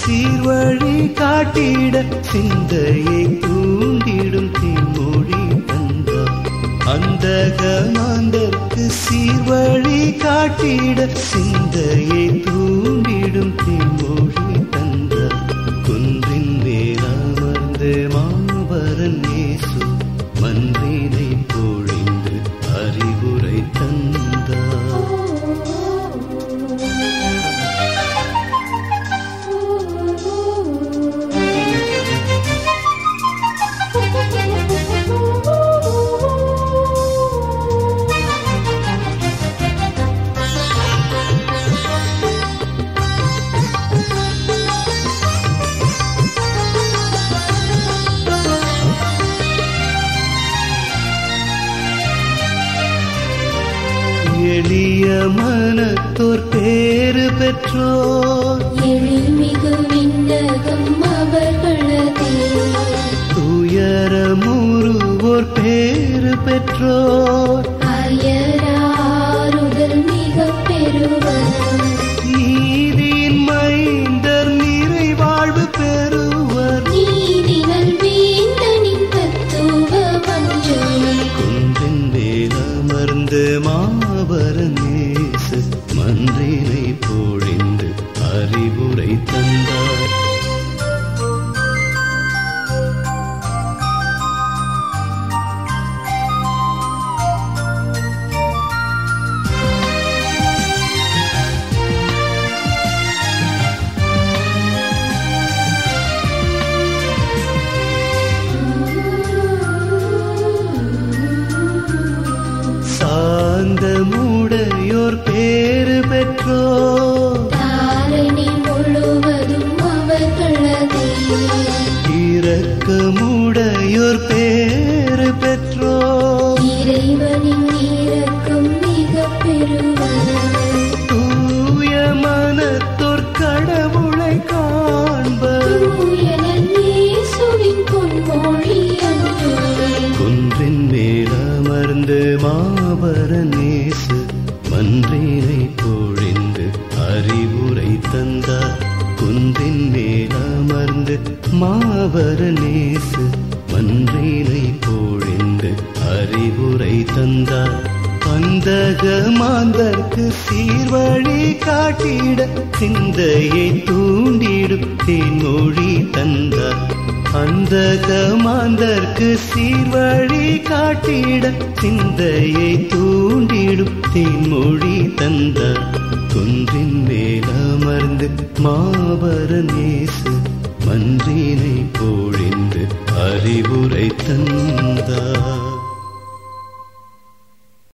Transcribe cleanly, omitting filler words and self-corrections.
சீர்வழி காட்டிட சிந்தையை தூண்டிடும் தேன்மொழி தந்தார். அந்தக மாந்தர்க்கு சீர்வழி காட்டிட சிந்தையை தூண்டிடும் தேன்மொழி தந்தார். குன்றின் மேலமர்ந்து மாபரன் இயேசு மன்றினை பொழிந்து அறிவுரை தந்தார். எளிய மனத்தோர் பேறு பெற்றோர் எழில்மிகு விண்ணகம் அவர்களதே. துயரமுறுவோர் பேறு பெற்றோர் அயராறுதல் மிக பெறுவர். நீதியின் மைந்தர் நிறைவாழ்வு பெறுவர். நீதிகள் வேந்தனின் தத்துவ மஞ்சள். குன்றின் மேலமர்ந்து மாபரன் இயேசு மன்றினை பொழிந்து அறிவுரை தந்தார். சாந்தமுடையோர் பேறு பெற்றோர் தாரணி முழுவதும் அவர்களதே. இரக்கமுடையோர் பேறு பெற்றோர் இறைவனின் இரக்கம் மிக பெறுவர். தூய மனத்தோர் கடவுளை காண்பர். தூயனன் இயேசுவின் பொன்மொழி அன்று. குன்றின் மேலமர்ந்து மாபரன் இயேசு மன்றினை பொழிந்து அறிவுரை தந்தார். குன்றின் மேலமர்ந்து மாபரன் இயேசு மன்றினை பொழிந்து அறிவுரை தந்தார். அந்தக மாந்தர்க்கு சீர்வழி காட்டிட சிந்தையை தூண்டிடும் தேன்மொழி தந்தார். அந்தக மாந்தர்க்கு சீர்வழி காட்டிட சிந்தையை தூண்டிடும் தேன்மொழி தந்தார். குன்றின் மேலமர்ந்து மாபரன் இயேசு மன்றினை பொழிந்து அறிவுரை தந்தார்.